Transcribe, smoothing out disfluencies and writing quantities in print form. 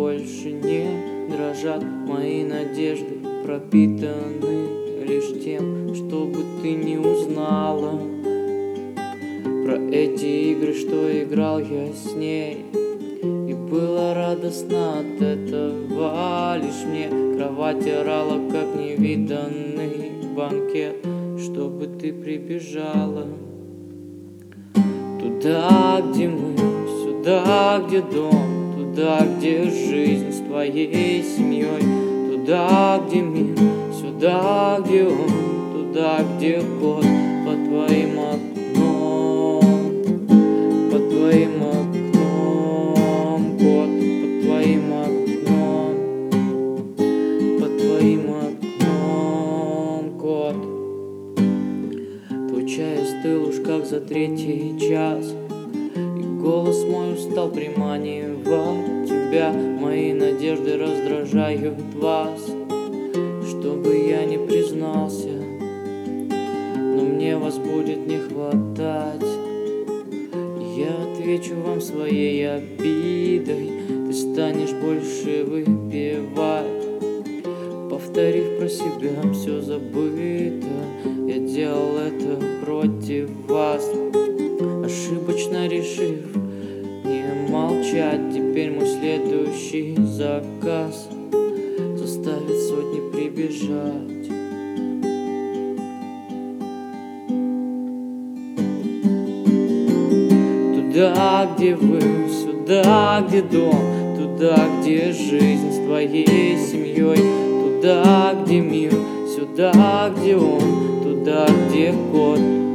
больше не дрожат мои надежды, пропитаны лишь тем, чтобы ты не узнала про эти игры, что играл я с ней. И было радостно от этого, лишь мне кровать орала, как невиданный банкет, чтобы ты прибежала. Туда, где мы, сюда, где дом, туда, где жизнь с твоей семьей. Туда, где мир, сюда, где он, туда, где год под твоим окном, под твоим окном, год под твоим окном, под твоим окном, год. Твой чай остыл уж как за 3-й час, и голос мой устал приманивать тебя. Мои надежды раздражают вас, чтобы я не признался, но мне вас будет не хватать. Я отвечу вам своей обидой, ты станешь больше выпивать, повторив про себя все забыто. Я делал это против вас, ошибочно решив не молчать. Теперь мой следующий заказ заставит сотни прибежать. Туда, где вы, сюда, где дом, туда, где жизнь с твоей семьей. Туда, где мир, сюда, где он, туда, где год